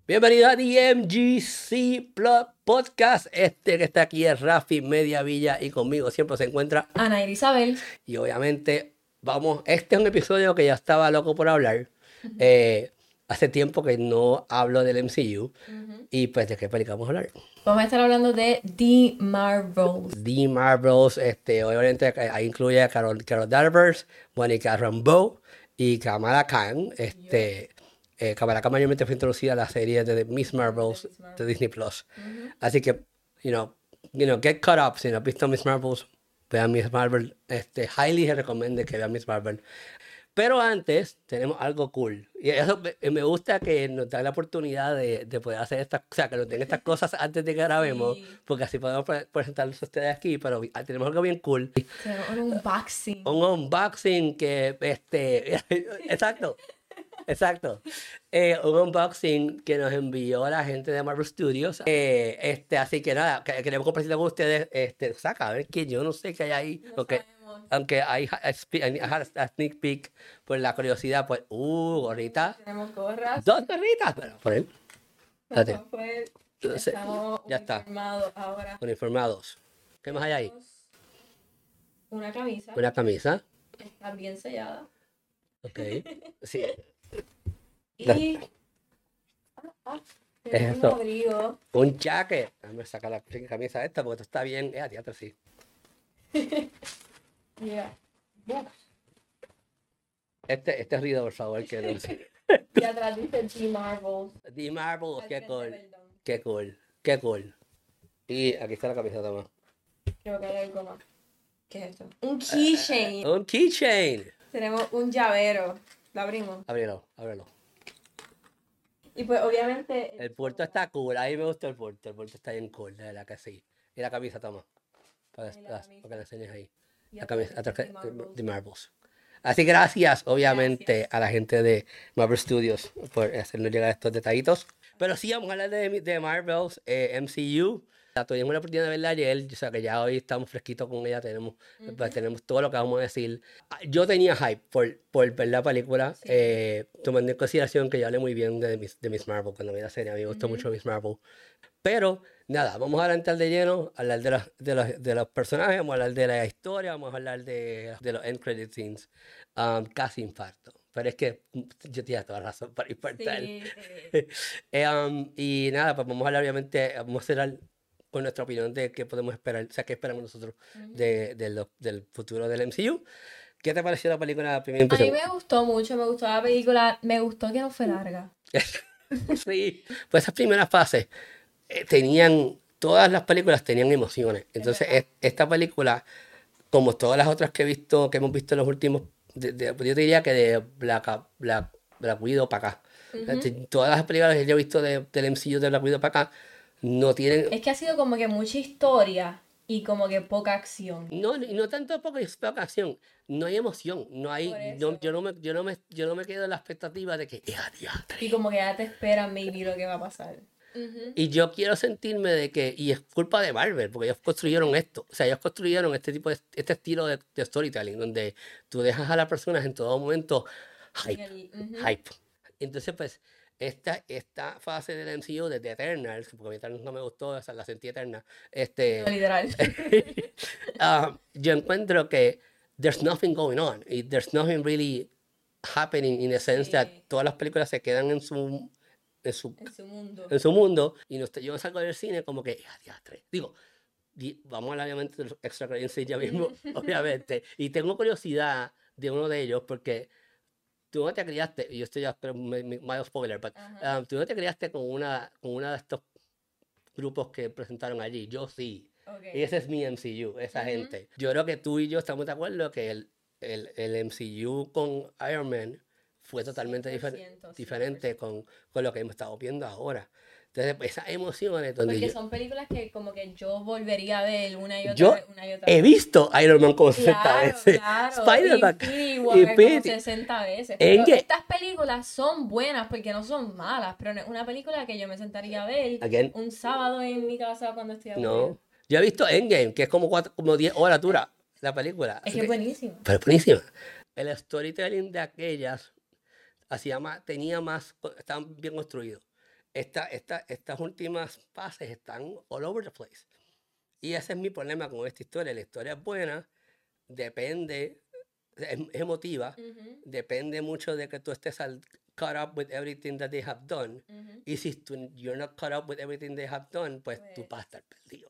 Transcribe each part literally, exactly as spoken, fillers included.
Bienvenido a D M G C Plus Podcast. Este que está aquí es Rafi Mediavilla y conmigo siempre se encuentra Ana Isabel. Y obviamente vamos, este es un episodio que ya estaba loco por hablar. Uh-huh. eh, hace tiempo que no hablo del M C U. Uh-huh. Y pues, ¿de qué película vamos a hablar? Vamos a estar hablando de The Marvels. The Marvels, este, obviamente ahí incluye a Carol, Carol Danvers, Monica Rambeau y Kamala Khan. Este, eh, Kamala Khan mayormente fue introducida a la serie de Miss Marvels de, Miss de Disney Plus. Uh-huh. Así que, you know, you know, get caught up. Si no has visto Miss Marvels, vean Miss Marvel. Este, highly recomiendo que vean Miss Marvel. Pero antes tenemos algo cool. Y eso me, me gusta que nos da la oportunidad de, de poder hacer estas, o sea, que nos den estas cosas antes de que grabemos, sí. Porque así podemos pre presentarlos a ustedes aquí, pero tenemos algo bien cool. Tenemos un unboxing. Un unboxing que, este, exacto, exacto. Eh, un unboxing que nos envió la gente de Marvel Studios. Eh, este, así que nada, que, queremos compartirlo con ustedes. Este, saca, a ver que yo no sé qué hay ahí. No porque, aunque hay a sneak peek por la curiosidad, pues, uh, gorrita. Tenemos gorras. Dos gorritas, pero por él. Fue, estamos ya está. Uniformados ahora. Uniformados. ¿Qué más hay ahí? Una camisa. Una camisa. Está bien sellada. Ok. Sí. Y... Ah, ah, es un abrigo. Un jacket. Déjame sacar la camisa esta porque esto está bien. Eh, teatro, sí. Yeah. Este, este ruido, por favor, que no sé. Y atrás dice The Marvels. The Marvels, qué cool. Qué cool. Qué cool. Y aquí está la camiseta más. Creo que hay algo más. ¿Qué es esto? Un keychain. Uh, un keychain. Tenemos un llavero. ¿Lo abrimos? Ábrelo, ábrelo. Y pues obviamente... El, el puerto está cool. A mí me gustó el puerto. El puerto está bien cool, de verdad que sí. Y la camisa, toma. Para, la, para, para que la enseñes ahí. Y la camisa, atrás, The Marvels. The Marvels. Así que gracias, obviamente, gracias a la gente de Marvel Studios por hacernos llegar estos detallitos. Pero sí, vamos a hablar de, de Marvels, eh, M C U. Tuvimos la oportunidad de verla ayer, o sea que ya hoy estamos fresquitos con ella, tenemos, uh-huh. pues, tenemos todo lo que vamos a decir. Yo tenía hype por, por ver la película, sí. eh, tomando en consideración que yo hablé muy bien de, de Miss Marvel cuando vi la serie, a mí me gustó uh-huh. mucho Miss Marvel. Pero nada, vamos a entrar de lleno, a hablar de los, de, los, de los personajes, vamos a hablar de la historia, vamos a hablar de, de los end credit scenes. Um, casi infarto. Pero es que yo tenía toda razón para infartar. Sí. eh, um, y nada, pues vamos a hablar, obviamente, vamos a cerrar con nuestra opinión de qué podemos esperar, o sea, qué esperamos nosotros uh-huh. de, de lo, del futuro del M C U. ¿Qué te pareció la película? La primera impresión? A mí me gustó mucho, me gustó la película, me gustó que no fue larga. Sí, pues esas primeras fases eh, tenían, todas las películas tenían emociones. Entonces, es, esta película, como todas las otras que he visto, que hemos visto en los últimos, de, de, yo te diría que de Black, Black, Black Widow para acá. Uh-huh. Todas las películas que yo he visto de, del M C U de Black Widow para acá, no tienen... Es que ha sido como que mucha historia y como que poca acción. No, y no tanto poca, poca acción, no hay emoción, no hay, no, yo, no me, yo, no me, yo no me quedo en la expectativa de que... Y como que ya te esperan maybe lo que va a pasar. Uh-huh. Y yo quiero sentirme de que, y es culpa de Marvel, porque ellos construyeron esto, o sea, ellos construyeron este tipo de, este estilo de, de storytelling, donde tú dejas a las personas en todo momento hype, uh-huh. hype. Entonces, pues, esta, esta fase del M C U desde Eternals, porque a mí Eternals no me gustó, o sea, la sentí eterna, este, no, literal. uh, yo encuentro que there's nothing going on, y there's nothing really happening in the sense sí. that todas las películas se quedan en su... En su, en su mundo. En su mundo. Y no, yo salgo del cine como que, ah, diastre. Digo, di, vamos a hablar obviamente de los extra credits ya mismo, obviamente. Y tengo curiosidad de uno de ellos porque tú no te criaste, y yo estoy ya, pero más spoiler, but, uh-huh. um, tú no te criaste con una, con una de estos grupos que presentaron allí. Yo sí. Okay. Y ese es mi M C U, esa uh-huh. gente. Yo creo que tú y yo estamos de acuerdo que el, el, el M C U con Iron Man fue totalmente difer diferente con, con lo que hemos estado viendo ahora. Entonces, pues, esas emociones donde porque yo, son películas que como que yo volvería a ver una y otra yo vez, una y otra he vez. visto Iron Man como sesenta claro, veces. Claro, Spider-Man. Y War como sesenta veces. Pero estas películas son buenas porque no son malas, pero es una película que yo me sentaría a ver Again. un sábado en mi casa cuando estoy aburrida. No, yo he visto Endgame, que es como, cuatro, como diez horas dura la película. Es que es buenísima. Pero es buenísima. El storytelling de aquellas hacía más, tenía más, estaban bien construidos. esta, esta, estas últimas fases están all over the place. Y ese es mi problema con esta historia. La historia es buena, depende, es, es emotiva, Ujú. depende mucho de que tú estés al, caught up with everything that they have done. Ujú. Y si tú, you're not caught up with everything they have done, pues tú Pues, vas a estar perdido.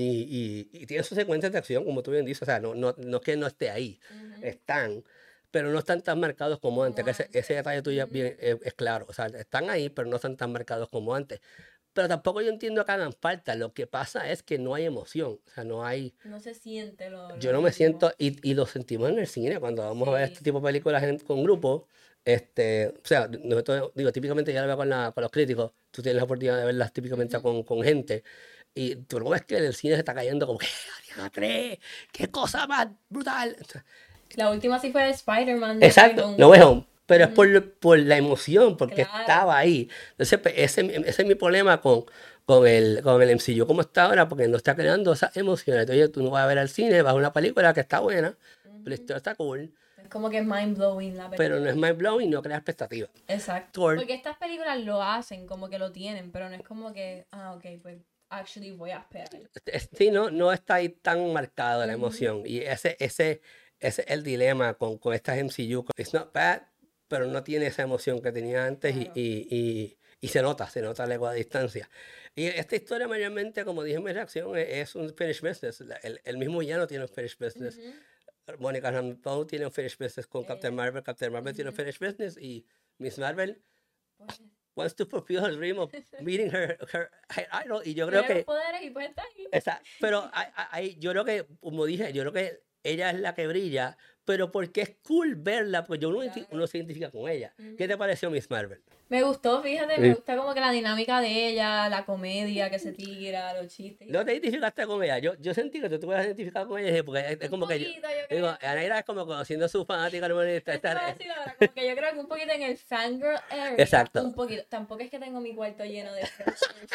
Y, y, y tiene sus secuencias de acción, como tú bien dices, o sea, no, no, no es que no esté ahí, ujú. están, pero no están tan marcados como antes, Como que ese, ese antes. detalle tuyo Ujú. bien, es, es claro, o sea, están ahí, pero no están tan marcados como antes. Pero tampoco yo entiendo que hagan falta, lo que pasa es que no hay emoción, o sea, no hay, No se siente lo, yo lo no me mismo. siento, y, y lo sentimos en el cine, cuando vamos a ver Sí. este tipo de películas en- con grupos, este, o sea, nosotros, digo, típicamente ya lo veo con, la, con los críticos, tú tienes la oportunidad de verlas típicamente Ujú. con, con gente, y tú no ves que el cine se está cayendo como que, tres, qué cosa más brutal. O sea, La última sí fue de Spider-Man de exacto, Way Home. no Way Home, pero es Ujú. por, lo- por la emoción, porque Claro. estaba ahí. Entonces, pues, ese, ese es mi problema con, con, el, con el M C U como está ahora, porque no está creando esas emociones. Entonces, tú no vas a ver al cine, vas a una película que está buena, la Ujú. historia está cool, Es como que es mind blowing la pero no película. es mind blowing, no crea expectativas. Exacto. Thor, Porque estas películas lo hacen, como que lo tienen, pero no es como que, ah, ok, pues actually voy a esperar. es- sí, no, no está ahí tan marcado la Ujú. emoción. Y ese, ese, ese es el dilema con, con estas M C U. It's not bad, pero no tiene esa emoción que tenía antes y, Claro. y, y, y se nota, se nota la igual distancia. Y esta historia mayormente, como dije en mi reacción, es, es un finished business. La- El, el mismo villano tiene un finished business. Ujú. Mónica Rambeau tiene un finished business con Captain Ella. Marvel. Captain Marvel tiene un Ujú. finished business y Miss Marvel Pues, wants to fulfill her dream of meeting her, her, her idol. Y yo creo tiene los que poderes y pues está ahí. esa, pero hay- hay- hay- yo creo que, como dije, yo creo que ella es la que brilla, pero porque es cool verla, porque uno, identi- Claro. uno se identifica con ella. ¿Qué Ujú. te pareció Miss Marvel? Me gustó, fíjate, me Sí. gusta como que la dinámica de ella, la comedia que se tira, los chistes. y ¿No te todo. identificaste con ella? Yo, yo sentí que tú te hubieras identificado con ella, porque es, es Un como que yo, poquito, yo digo, creo. Anaira es como conociendo a su fanática, hermano, y está- Eso iba a está- decir ahora, como que yo creo que un poquito en el fangirl area. Exacto. Un poquito. Tampoco es que tengo mi cuarto lleno de posters.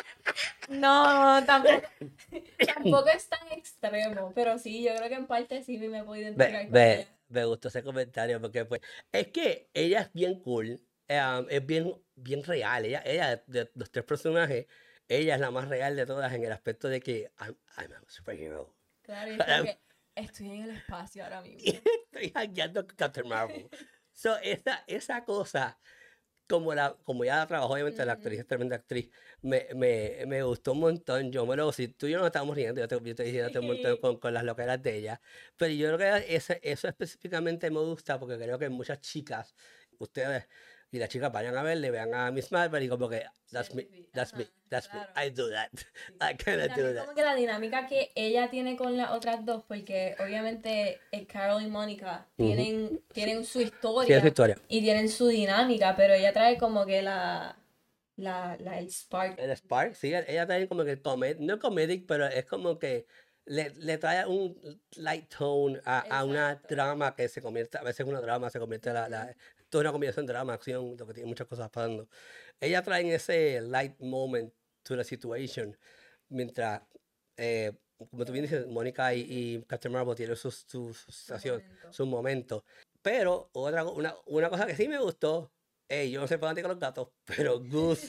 No, tampoco. Tampoco es tan extremo. Pero sí, yo creo que en parte sí me puedo Ve, identificar con ve, ella. me gustó ese comentario, porque pues, es que ella es bien cool, eh, es bien, bien real. Ella, ella, de los tres personajes, ella es la más real de todas en el aspecto de que I'm, I'm a superhero. Claro, y es como que estoy en el espacio ahora mismo. Y estoy hackeando con Captain Marvel. So, esa, esa cosa, como, la, como ya la trabajó, obviamente la actriz es tremenda actriz, me, me, me gustó un montón. Yo me lo, si tú y yo nos estábamos riendo, yo te, yo te dije un montón Sí. con, con las loqueras de ella. Pero yo creo que ese, eso específicamente me gusta porque creo que muchas chicas, ustedes y las chicas vayan a verle, vean a Miss Marvel y como que, that's me, that's me, Ajá, that's claro. me, I do that, Sí. I Y cannot do también that. como que la dinámica que ella tiene con las otras dos, porque obviamente eh, Carol y Mónica Ujú. tienen, tienen su Sí, historia es su historia. y tienen su dinámica, pero ella trae como que la, la, la el spark. El Spark, sí, ella también como que comed, no comedic, pero es como que le, le trae un light tone a, a una Exacto. drama que se convierte, a veces una drama se convierte en la, la, Ujú. toda una combinación de drama, acción, lo que tiene muchas cosas pasando. Ella trae ese light moment to the situation, mientras, eh, como tú bien dices, Mónica y, y Captain Marvel tienen sus, sus, sus, Su estación- momento. sus momentos. Pero otra, co- una, una cosa que sí me gustó, eh, yo no soy fanático de los gatos, pero Goose,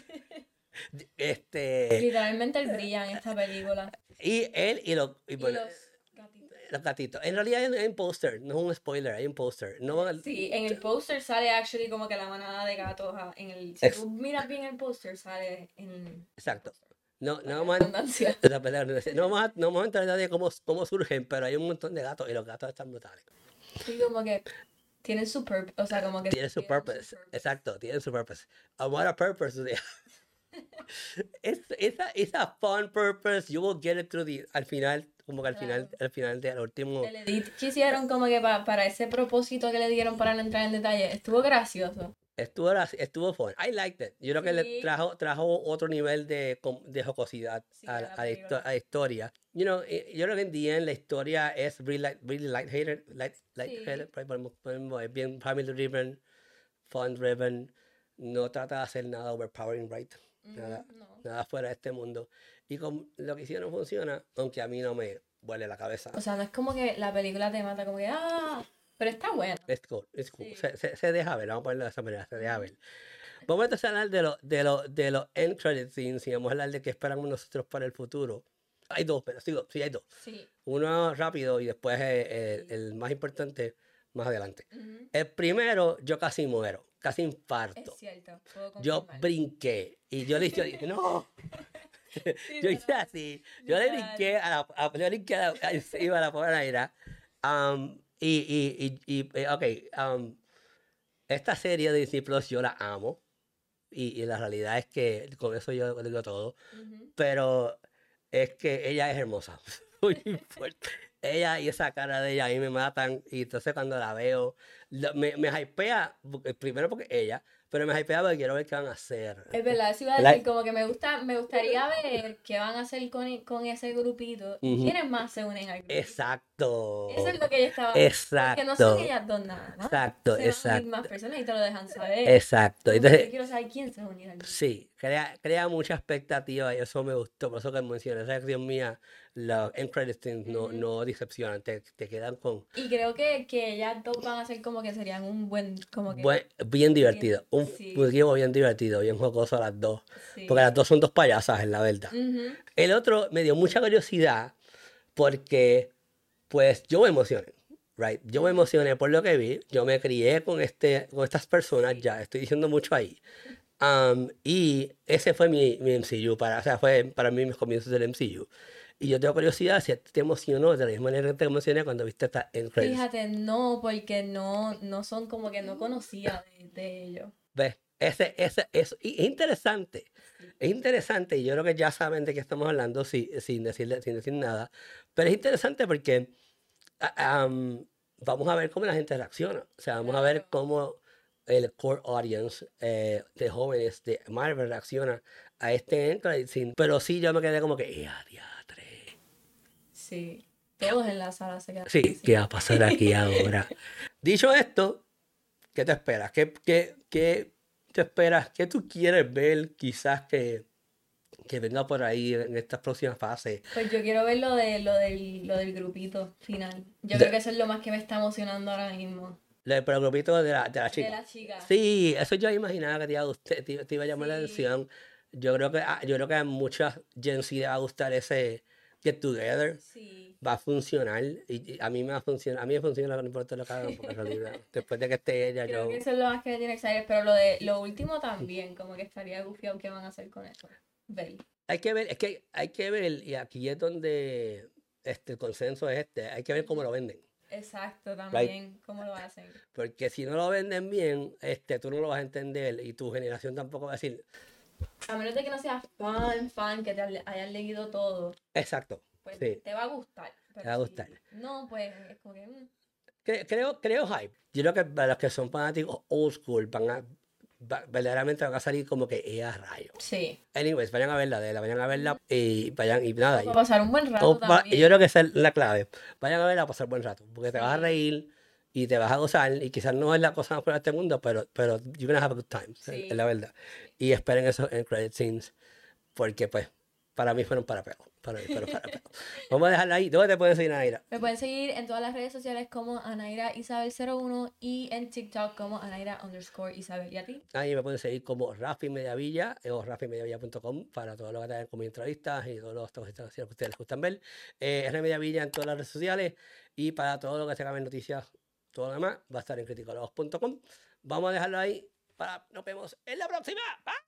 este, Literalmente él brilla en esta película. y él y, los y Y bueno, los gatitos. los gatitos. En realidad hay un, hay un póster, no es un spoiler, hay un póster. No, Sí, en el póster sale actually como que la manada de gatos. ah, En el, si Ex- tú miras bien el póster, sale en el exacto. No, no Valga la vamos a, redundancia. esa pelea, no sé, no vamos a, no vamos a entrar en detalle de cómo, cómo surgen, pero hay un montón de gatos y los gatos están brutales. Sí, como que tienen su purpose, o sea, como que Tienen su tienen purpose, exacto, tienen su purpose. A what a purpose. o sea, es, esa, esa fun purpose, you will get it through the, al final, como que al final, Claro. al final del último. El edit que hicieron como que pa- para ese propósito que le dieron para no entrar en detalle, estuvo gracioso. Estuvo, gra- estuvo fun. I liked it. Yo creo que le Sí. trajo, trajo otro nivel de, com- de jocosidad Sí, a, a la- la a la, histo- película. a la historia. You know, eh, yo creo que en the end la historia es really, light, really light-headed, light, light-headed, Sí. por ahí podemos- podemos- es bien family-driven, fun-driven, no trata de hacer nada overpowering, right? Nada, Ujú, no. nada fuera de este mundo. Y con lo que hicieron funciona, aunque a mí no me vuele la cabeza. O sea, no es como que la película te mata como que, ah, pero está buena. Es cool, es cool. Sí. Se, se, se deja ver, vamos a ponerlo de esa manera, se deja Ujú. ver. Vamos entonces a hablar de los de los de los end credit scenes y vamos a hablar de qué esperamos nosotros para el futuro. Hay dos, pero sí, sí hay dos. Sí. Uno rápido y después eh, el, el más importante más adelante. Ujú. El primero, yo casi muero, casi Es infarto. cierto, puedo Yo confirmar. brinqué y yo le yo dije, no. Sí, Yo hice literal, así, yo le literal. brinqué a la, a, yo le brinqué a la, a- iba a la pobre Naira. Um, y, y, y, y, eh, ok, um, esta serie de Disney Plus yo la amo. Y, y la realidad es que con eso yo digo todo. Ujú. Pero es que ella es hermosa. Muy fuerte. Ella y esa cara de ella a mí me matan. Y entonces cuando la veo, lo- me, me hypea, porque- primero porque ella, pero me hypea porque quiero ver qué van a hacer. Es verdad, eso iba a ¿Verdad? decir, como que me gusta, me gustaría ver qué van a hacer con, con ese grupito y Ujú. quiénes más se unen al grupo. Exacto. Eso es lo que yo estaba. Porque no son Exacto. ellas dos nada más. Exacto, Se van a unir exacto. más personas y te lo dejan saber. Exacto. Como que Entonces, yo quiero saber quién se va a unir al grupo. sí, crea, crea mucha expectativa y eso me gustó. Por eso que mencioné esa acción mía, los end credit scenes no, Ujú. no decepcionan, te, te quedan con Y creo que, que ellas dos van a ser como que serían un buen, como que buen- bien divertido. Un sí. equipo bien divertido, bien jocoso las dos. Sí. Porque las dos son dos payasas, en la verdad. Ujú. El otro me dio mucha curiosidad porque, pues, yo me emocioné. Right? Yo me emocioné por lo que vi. Yo me crié con, este, con estas personas ya. Estoy diciendo mucho ahí. Um, y ese fue mi, mi M C U, para, o sea, fue para mí mis comienzos del M C U. Y yo tengo curiosidad si a ti te emocionó de la misma manera que te emocioné cuando viste esta end credits. Fíjate, no, porque no, no son como que no conocía de, de ellos. ¿Ves? Ese, ese, eso, y es interesante. Sí. Es interesante, y yo creo que ya saben de qué estamos hablando si- sin, decirle, sin decir nada. Pero es interesante porque ah, um, vamos a ver cómo la gente reacciona. O sea, vamos a ver Claro. cómo el core audience eh, de jóvenes de Marvel reacciona a este end credit scene. Pero sí, yo me quedé como que, ¡eh, diatre! Sí. Todos en la sala se quedaron Sí, así. ¿qué va a pasar aquí ahora? Dicho esto, ¿qué te esperas? ¿Qué, qué, qué te esperas? ¿Qué tú quieres ver quizás que, que venga por ahí en estas próximas fases? Pues yo quiero ver lo, de, lo, del, lo del grupito final. Yo De- creo que eso es lo más que me está emocionando ahora mismo. Lo del pero grupito de la, de la chica. De la chica. Sí, eso yo imaginaba que te iba a, gustar, te, te iba a llamar la Sí. atención. Yo creo que a, yo creo que a muchas Gen Z le va a gustar ese get together. Sí. Va a funcionar. Y, y a mí me va a funcionar. A mí me funciona, no importa lo que hagan, porque en realidad, después de que esté ella, Creo yo. que eso es lo más que me tiene excited. Pero lo de lo último también, como que estaría gufiado qué van a hacer con eso. Ver. Hay que ver, es que hay que ver, y aquí es donde este, el consenso es este, hay que ver cómo lo venden. Exacto, también, cómo lo hacen. Porque si no lo venden bien, este, tú no lo vas a entender y tu generación tampoco va a decir, A menos de que no seas fan, fan, que te haya- hayas leído todo, exacto, pues sí, te va a gustar. Pero va a si gustar. no, pues es como que. mm, Cre- creo, creo hype. Yo creo que para los que son fanáticos old school van a, va- verdaderamente van a salir como que ella rayo. Sí. Anyways, vayan a verla, de la vayan a verla y vayan y nada. Para pasar un buen rato O pa- también. yo creo que esa es la clave. Vayan a verla a pasar buen rato, porque te vas a Sí. reír y te vas a gozar y quizás no es la cosa más fuera de este mundo, pero, pero you're gonna have a good time, es- Sí. es la verdad. Y esperen esos end credit scenes, porque pues para mí fueron para peor. Para mí fueron para peor. Vamos a dejarla ahí. ¿Dónde te pueden seguir, Naira? Me pueden seguir en todas las redes sociales como Anaira Isabel cero uno y en TikTok como Anaira underscore Isabel. ¿Y a ti? Ahí me pueden seguir como Rafi Mediavilla eh, o rafi mediavilla punto com para todo lo que tengan como entrevistas y todos los temas que ustedes les gustan ver. Eh, R Mediavilla en todas las redes sociales y para todo lo que tengan en noticias, todo lo demás va a estar en criticólogos punto com. Vamos a dejarlo ahí para nos vemos en la próxima. ¡Bye!